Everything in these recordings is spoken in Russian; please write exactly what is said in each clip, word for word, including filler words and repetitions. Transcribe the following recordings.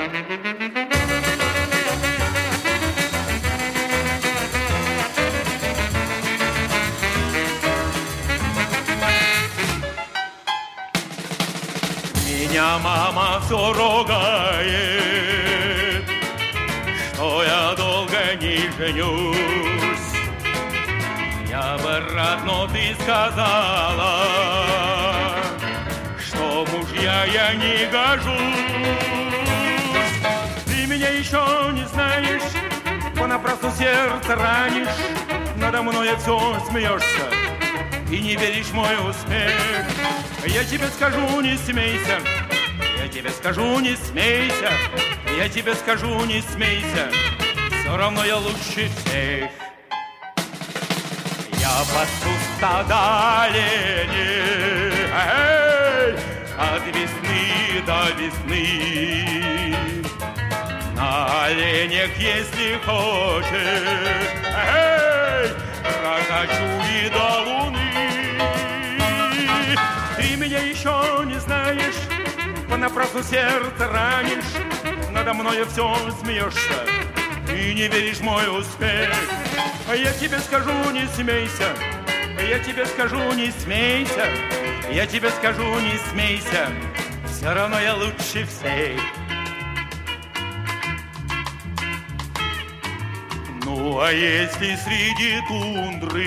Меня мама все ругает, что я долго не женюсь. Я бы рад, но ты сказала, что мужья я не гожусь. Ты меня еще не знаешь, понапрасну сердце ранишь, надо мной все смеешься и не веришь в мой успех. Я тебе скажу, не смейся, я тебе скажу, не смейся, я тебе скажу, не смейся, все равно я лучше всех. Я пасу стада оленей, эй, от весны до весны. На оленях, если хочешь, эй, прокачу и до луны. Ты меня еще не знаешь, понапрасну сердце ранишь, надо мною все смеешься и не веришь в мой успех. Я тебе скажу, не смейся, я тебе скажу, не смейся, я тебе скажу, не смейся, все равно я лучше всех. Ну а если среди тундры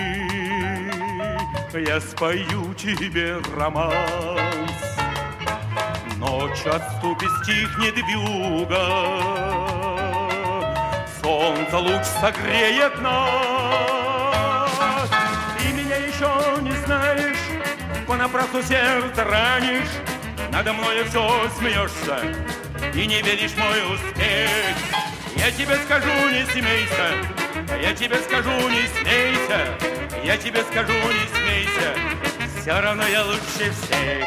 я спою тебе романс, ночь отступит, стихнет вьюга, солнце луч согреет нас. Ты меня еще не знаешь, понапрасну сердце ранишь, надо мною все смеешься и не веришь в мой успех. Я тебе скажу, не смейся, я тебе скажу, не смейся, я тебе скажу, не смейся, все равно я лучше всех.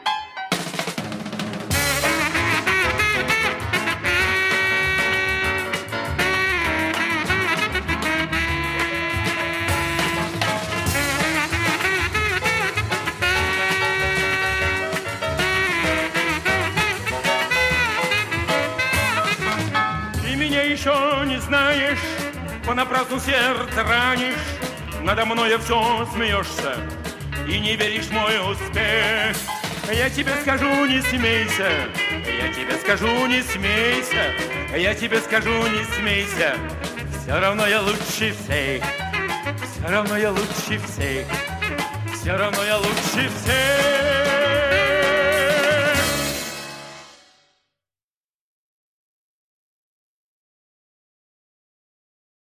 Еще не знаешь, понапрасну сердце ранишь, надо мною все смеешься и не веришь в мой успех. Я тебе скажу, не смейся, я тебе скажу, не смейся, я тебе скажу, не смейся, все равно я лучше всех, все равно я лучше всех, все равно я лучше всех.